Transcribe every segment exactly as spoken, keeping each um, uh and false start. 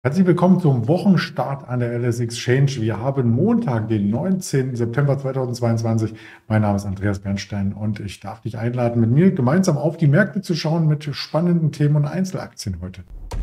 Herzlich willkommen zum Wochenstart an der L S Exchange. Wir haben Montag, den neunzehnten September zweitausendzweiundzwanzig. Mein Name ist Andreas Bernstein und ich darf dich einladen, mit mir gemeinsam auf die Märkte zu schauen mit spannenden Themen und Einzelaktien heute.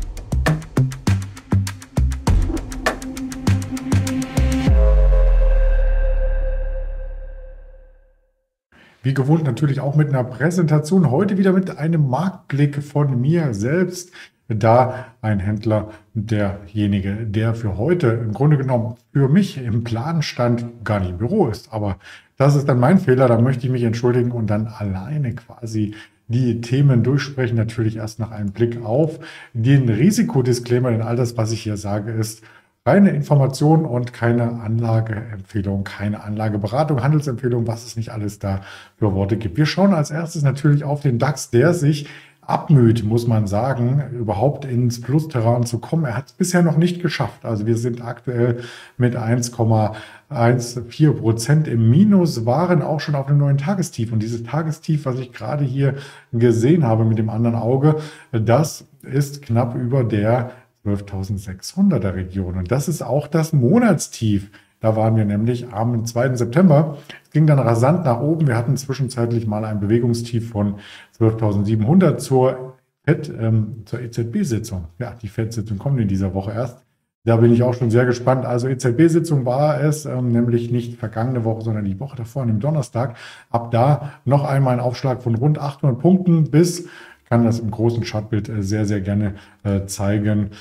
Wie gewohnt natürlich auch mit einer Präsentation, heute wieder mit einem Marktblick von mir selbst. Da ein Händler, derjenige, der für heute im Grunde genommen für mich im Plan stand, gar nicht im Büro ist. Aber das ist dann mein Fehler, da möchte ich mich entschuldigen und dann alleine quasi die Themen durchsprechen. Natürlich erst nach einem Blick auf den Risikodisclaimer, denn all das, was ich hier sage, ist reine Information und keine Anlageempfehlung, keine Anlageberatung, Handelsempfehlung, was es nicht alles da für Worte gibt. Wir schauen als erstes natürlich auf den DAX, der sich abmüht, muss man sagen, überhaupt ins Plus-Terrain zu kommen. Er hat es bisher noch nicht geschafft. Also wir sind aktuell mit eins Komma vierzehn Prozent im Minus, waren auch schon auf einem neuen Tagestief. Und dieses Tagestief, was ich gerade hier gesehen habe mit dem anderen Auge, das ist knapp über der zwölftausendsechshunderter Region. Und das ist auch das Monatstief. Da waren wir nämlich am zweiten September. Es ging dann rasant nach oben. Wir hatten zwischenzeitlich mal ein Bewegungstief von zwölftausendsiebenhundert zur Fed, ähm, zur E Z B-Sitzung. Ja, die Fed-Sitzung kommt in dieser Woche erst. Da bin ich auch schon sehr gespannt. Also E Z B-Sitzung war es, ähm, nämlich nicht vergangene Woche, sondern die Woche davor, an dem Donnerstag. Ab da noch einmal ein Aufschlag von rund achthundert Punkten bis, kann das im großen Chartbild sehr, sehr gerne äh, zeigen,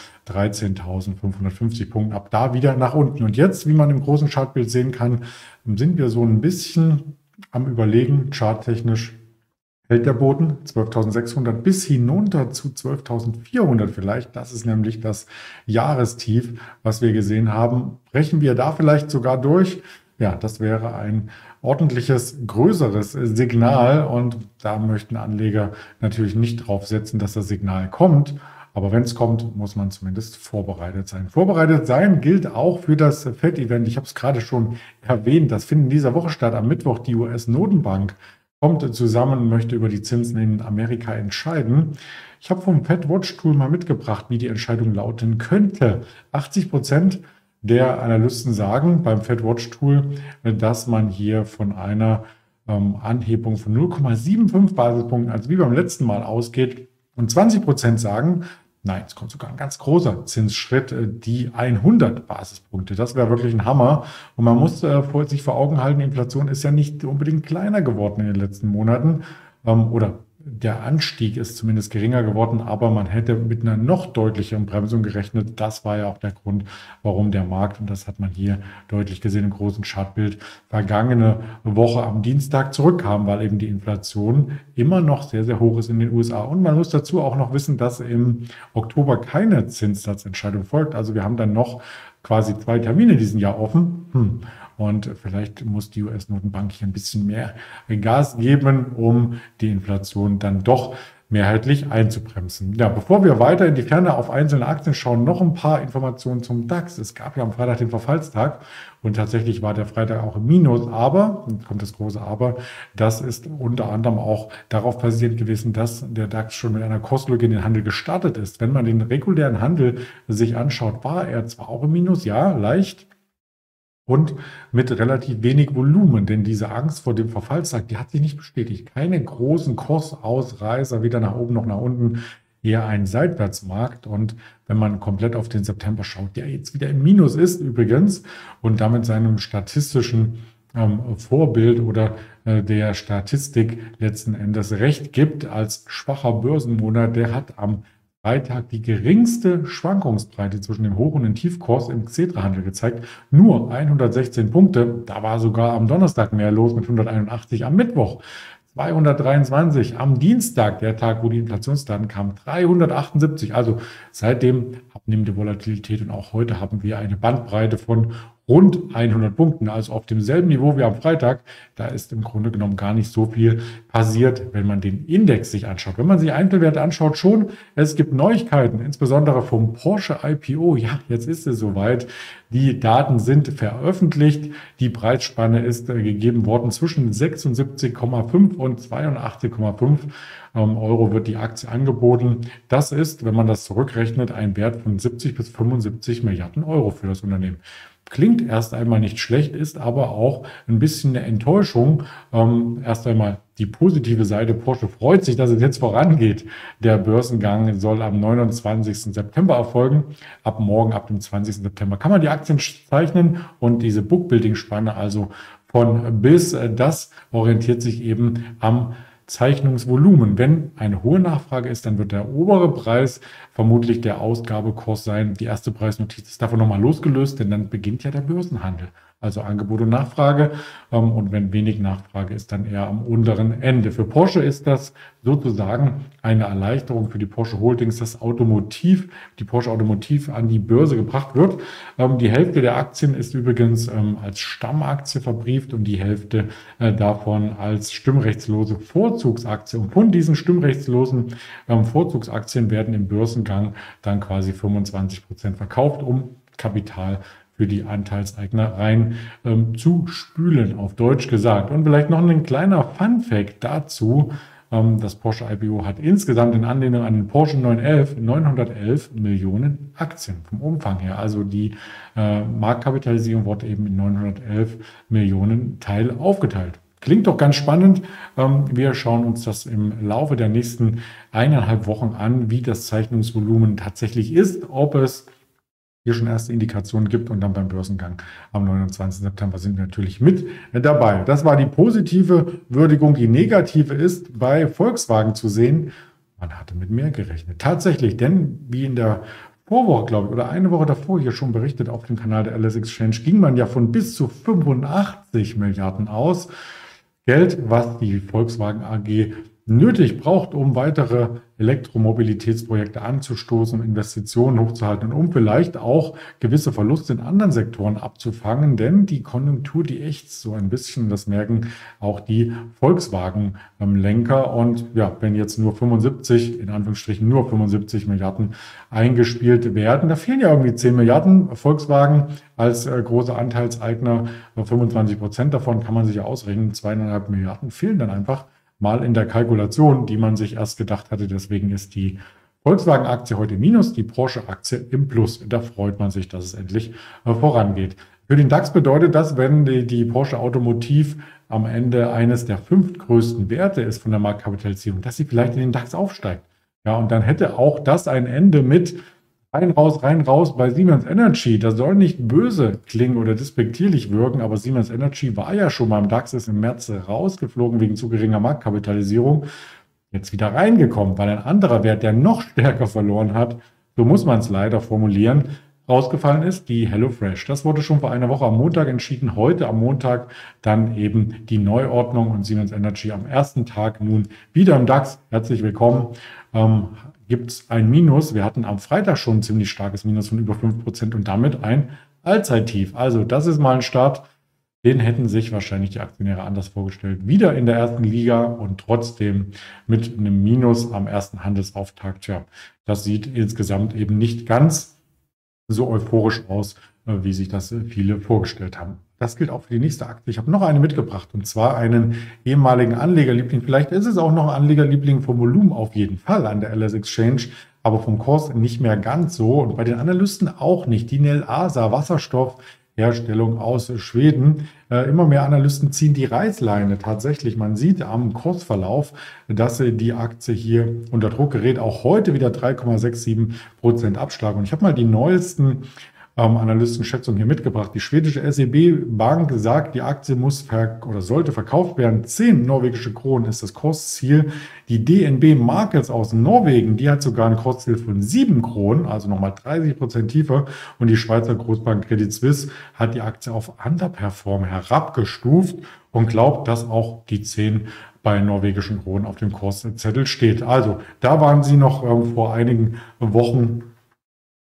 dreizehntausendfünfhundertfünfzig Punkten. Ab da wieder nach unten. Und jetzt, wie man im großen Chartbild sehen kann, sind wir so ein bisschen am Überlegen, charttechnisch hält der Boden zwölftausendsechshundert bis hinunter zu zwölftausendvierhundert vielleicht. Das ist nämlich das Jahrestief, was wir gesehen haben. Brechen wir da vielleicht sogar durch? Ja, das wäre ein ordentliches, größeres Signal und da möchten Anleger natürlich nicht drauf setzen, dass das Signal kommt. Aber wenn es kommt, muss man zumindest vorbereitet sein. Vorbereitet sein gilt auch für das Fed-Event. Ich habe es gerade schon erwähnt, das findet in dieser Woche statt. Am Mittwoch die U S-Notenbank kommt zusammen und möchte über die Zinsen in Amerika entscheiden. Ich habe vom Fed Watch Tool mal mitgebracht, wie die Entscheidung lauten könnte. achtzig Prozent der Analysten sagen beim Fed Watch Tool, dass man hier von einer ähm, Anhebung von null Komma fünfundsiebzig Basispunkten, also wie beim letzten Mal, ausgeht. Und zwanzig Prozent sagen, nein, es kommt sogar ein ganz großer Zinsschritt, die hundert Basispunkte. Das wäre wirklich ein Hammer. Und man muss äh, vor, sich vor Augen halten, die Inflation ist ja nicht unbedingt kleiner geworden in den letzten Monaten. Ähm, oder der Anstieg ist zumindest geringer geworden, aber man hätte mit einer noch deutlicheren Bremsung gerechnet. Das war ja auch der Grund, warum der Markt, und das hat man hier deutlich gesehen im großen Chartbild, vergangene Woche am Dienstag zurückkam, weil eben die Inflation immer noch sehr, sehr hoch ist in den U S A. Und man muss dazu auch noch wissen, dass im Oktober keine Zinssatzentscheidung folgt. Also wir haben dann noch quasi zwei Termine in diesem Jahr offen. Hm. Und vielleicht muss die U S-Notenbank hier ein bisschen mehr Gas geben, um die Inflation dann doch mehrheitlich einzubremsen. Ja, bevor wir weiter in die Ferne auf einzelne Aktien schauen, noch ein paar Informationen zum DAX. Es gab ja am Freitag den Verfallstag und tatsächlich war der Freitag auch im Minus. Aber, jetzt kommt das große Aber, das ist unter anderem auch darauf basierend gewesen, dass der DAX schon mit einer Kurslücke in den Handel gestartet ist. Wenn man den regulären Handel sich anschaut, war er zwar auch im Minus, ja, leicht, und mit relativ wenig Volumen, denn diese Angst vor dem Verfallstag, die hat sich nicht bestätigt. Keine großen Kursausreißer, weder nach oben noch nach unten, eher ein Seitwärtsmarkt. Und wenn man komplett auf den September schaut, der jetzt wieder im Minus ist übrigens und damit seinem statistischen ähm, Vorbild oder äh, der Statistik letzten Endes recht gibt, als schwacher Börsenmonat, der hat am Freitag die geringste Schwankungsbreite zwischen dem Hoch- und dem Tiefkurs im Xetra-Handel gezeigt. Nur hundertsechzehn Punkte. Da war sogar am Donnerstag mehr los mit hunderteinundachtzig. Am Mittwoch zweihundertdreiundzwanzig. Am Dienstag, der Tag, wo die Inflationsdaten kamen, dreihundertachtundsiebzig. Also seitdem abnehmende Volatilität und auch heute haben wir eine Bandbreite von rund hundert Punkten, also auf demselben Niveau wie am Freitag. Da ist im Grunde genommen gar nicht so viel passiert, wenn man den Index sich anschaut. Wenn man sich Einzelwerte anschaut, schon, es gibt Neuigkeiten, insbesondere vom Porsche I P O. Ja, jetzt ist es soweit. Die Daten sind veröffentlicht. Die Preisspanne ist äh, gegeben worden zwischen sechsundsiebzig Komma fünf und zweiundachtzig Komma fünf ähm, Euro wird die Aktie angeboten. Das ist, wenn man das zurückrechnet, ein Wert von siebzig bis fünfundsiebzig Milliarden Euro für das Unternehmen. Klingt erst einmal nicht schlecht, ist aber auch ein bisschen eine Enttäuschung. Ähm, erst einmal die positive Seite. Porsche freut sich, dass es jetzt vorangeht. Der Börsengang soll am neunundzwanzigsten September erfolgen. Ab morgen, ab dem zwanzigsten September, kann man die Aktien zeichnen und diese Bookbuilding-Spanne, also von bis, das orientiert sich eben am Zeichnungsvolumen. Wenn eine hohe Nachfrage ist, dann wird der obere Preis vermutlich der Ausgabekurs sein. Die erste Preisnotiz ist davon nochmal losgelöst, denn dann beginnt ja der Börsenhandel. Also Angebot und Nachfrage. Und wenn wenig Nachfrage ist, dann eher am unteren Ende. Für Porsche ist das sozusagen eine Erleichterung für die Porsche Holdings, dass Automotiv, die Porsche Automotiv an die Börse gebracht wird. Die Hälfte der Aktien ist übrigens als Stammaktie verbrieft und die Hälfte davon als stimmrechtslose Vorzugsaktie. Und von diesen stimmrechtslosen Vorzugsaktien werden im Börsengang dann quasi fünfundzwanzig Prozent verkauft, um Kapital für die Anteilseigner rein ähm, zu spülen, auf Deutsch gesagt. Und vielleicht noch ein kleiner Fun-Fact dazu. Ähm, das Porsche I P O hat insgesamt in Anlehnung an den Porsche neunhundertelf neunhundertelf Millionen Aktien vom Umfang her. Also die äh, Marktkapitalisierung wurde eben in neunhundertelf Millionen Teile aufgeteilt. Klingt doch ganz spannend. Wir schauen uns das im Laufe der nächsten eineinhalb Wochen an, wie das Zeichnungsvolumen tatsächlich ist, ob es hier schon erste Indikationen gibt und dann beim Börsengang am neunundzwanzigsten September sind wir natürlich mit dabei. Das war die positive Würdigung. Die negative ist bei Volkswagen zu sehen. Man hatte mit mehr gerechnet. Tatsächlich, denn wie in der Vorwoche, glaube ich, oder eine Woche davor hier schon berichtet auf dem Kanal der L S Exchange, ging man ja von bis zu fünfundachtzig Milliarden aus. Geld, was die Volkswagen A G nötig braucht, um weitere Elektromobilitätsprojekte anzustoßen, Investitionen hochzuhalten und um vielleicht auch gewisse Verluste in anderen Sektoren abzufangen, denn die Konjunktur, die ächzt so ein bisschen, das merken auch die Volkswagen-Lenker. Und ja, wenn jetzt nur fünfundsiebzig, in Anführungsstrichen nur fünfundsiebzig Milliarden eingespielt werden, da fehlen ja irgendwie zehn Milliarden. Volkswagen als äh, großer Anteilseigner, fünfundzwanzig Prozent davon kann man sich ja ausrechnen, zweieinhalb Milliarden fehlen dann einfach mal in der Kalkulation, die man sich erst gedacht hatte. Deswegen ist die Volkswagen-Aktie heute im Minus, die Porsche-Aktie im Plus. Da freut man sich, dass es endlich äh, vorangeht. Für den DAX bedeutet das, wenn die, die Porsche Automotiv am Ende eines der fünftgrößten Werte ist von der Marktkapitalisierung, dass sie vielleicht in den DAX aufsteigt. Ja, und dann hätte auch das ein Ende mit rein, raus, rein, raus bei Siemens Energy. Das soll nicht böse klingen oder despektierlich wirken, aber Siemens Energy war ja schon mal im DAX, ist im März rausgeflogen wegen zu geringer Marktkapitalisierung. Jetzt wieder reingekommen, weil ein anderer Wert, der noch stärker verloren hat, so muss man es leider formulieren, rausgefallen ist, die HelloFresh. Das wurde schon vor einer Woche am Montag entschieden. Heute am Montag dann eben die Neuordnung und Siemens Energy am ersten Tag nun wieder im DAX. Herzlich willkommen. Ähm, gibt es ein Minus. Wir hatten am Freitag schon ein ziemlich starkes Minus von über fünf Prozent und damit ein Allzeittief. Also das ist mal ein Start, den hätten sich wahrscheinlich die Aktionäre anders vorgestellt. Wieder in der ersten Liga und trotzdem mit einem Minus am ersten Handelsauftakt. Ja, das sieht insgesamt eben nicht ganz so euphorisch aus, wie sich das viele vorgestellt haben. Das gilt auch für die nächste Aktie. Ich habe noch eine mitgebracht und zwar einen ehemaligen Anlegerliebling. Vielleicht ist es auch noch ein Anlegerliebling vom Volumen auf jeden Fall an der L S Exchange, aber vom Kurs nicht mehr ganz so und bei den Analysten auch nicht. Die Nelasa Wasserstoffherstellung aus Schweden. Äh, immer mehr Analysten ziehen die Reißleine tatsächlich. Man sieht am Kursverlauf, dass die Aktie hier unter Druck gerät. Auch heute wieder drei Komma siebenundsechzig Prozent Abschlag. Und ich habe mal die neuesten ähm, Analystenschätzungen hier mitgebracht. Die schwedische S E B-Bank sagt, die Aktie muss ver oder sollte verkauft werden. zehn norwegische Kronen ist das Kursziel. Die D N B Markets aus Norwegen, die hat sogar ein Kursziel von sieben Kronen, also nochmal dreißig Prozent tiefer. Und die Schweizer Großbank Credit Suisse hat die Aktie auf Underperform herabgestuft und glaubt, dass auch die zehn bei norwegischen Kronen auf dem Kurszettel steht. Also da waren sie noch ähm, vor einigen Wochen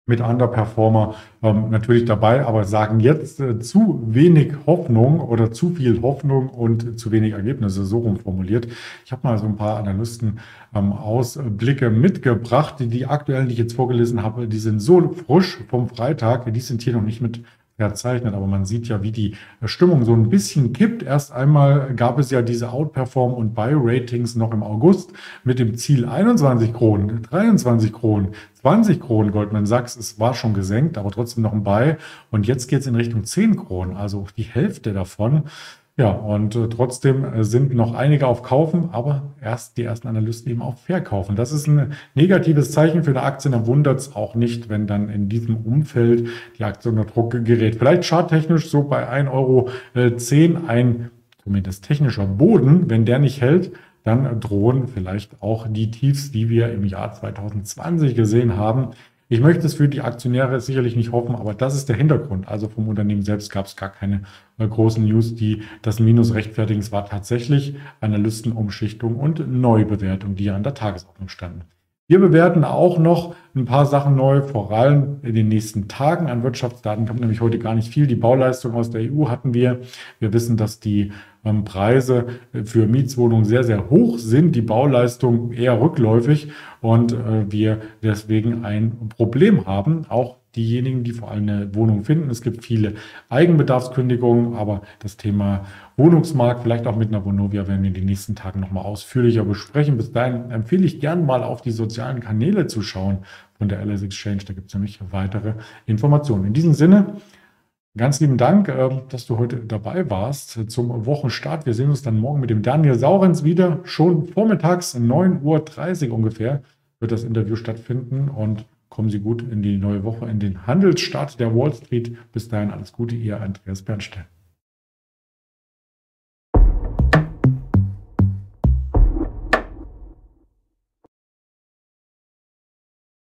mit Underperformer ähm, natürlich dabei, aber sagen jetzt äh, zu wenig Hoffnung oder zu viel Hoffnung und zu wenig Ergebnisse, so rum formuliert. Ich habe mal so ein paar Analysten ähm, Ausblicke mitgebracht. Die, die aktuellen, die ich jetzt vorgelesen habe, die sind so frisch vom Freitag, die sind hier noch nicht mit verzeichnet, aber man sieht ja, wie die Stimmung so ein bisschen kippt. Erst einmal gab es ja diese Outperform- und Buy-Ratings noch im August mit dem Ziel einundzwanzig Kronen, dreiundzwanzig Kronen, zwanzig Kronen. Goldman Sachs, es war schon gesenkt, aber trotzdem noch ein Buy. Und jetzt geht es in Richtung zehn Kronen, also die Hälfte davon. Ja, und äh, trotzdem äh, sind noch einige auf Kaufen, aber erst die ersten Analysten eben auf Verkaufen. Das ist ein negatives Zeichen für eine Aktie. Dann wundert es auch nicht, wenn dann in diesem Umfeld die Aktie unter Druck gerät. Vielleicht charttechnisch so bei ein Euro zehn ein zumindest technischer Boden. Wenn der nicht hält, dann drohen vielleicht auch die Tiefs, die wir im Jahr zweitausendzwanzig gesehen haben. Ich möchte es für die Aktionäre sicherlich nicht hoffen, aber das ist der Hintergrund. Also vom Unternehmen selbst gab es gar keine äh, großen News, die das Minus rechtfertigen. Es war tatsächlich Analystenumschichtung und Neubewertung, die ja an der Tagesordnung standen. Wir bewerten auch noch ein paar Sachen neu, vor allem in den nächsten Tagen. An Wirtschaftsdaten kommt nämlich heute gar nicht viel. Die Bauleistung aus der E U hatten wir. Wir wissen, dass die ähm, Preise für Mietswohnungen sehr, sehr hoch sind, die Bauleistung eher rückläufig und äh, wir deswegen ein Problem haben. Auch diejenigen, die vor allem eine Wohnung finden. Es gibt viele Eigenbedarfskündigungen, aber das Thema Wohnungsmarkt, vielleicht auch mit einer Vonovia, werden wir in den nächsten Tagen nochmal ausführlicher besprechen. Bis dahin empfehle ich gern mal auf die sozialen Kanäle zu schauen von der L S Exchange. Da gibt es nämlich weitere Informationen. In diesem Sinne, ganz lieben Dank, dass du heute dabei warst zum Wochenstart. Wir sehen uns dann morgen mit dem Daniel Saurens wieder. Schon vormittags neun Uhr dreißig ungefähr wird das Interview stattfinden und kommen Sie gut in die neue Woche, in den Handelsstart der Wall Street. Bis dahin alles Gute, Ihr Andreas Bernstein.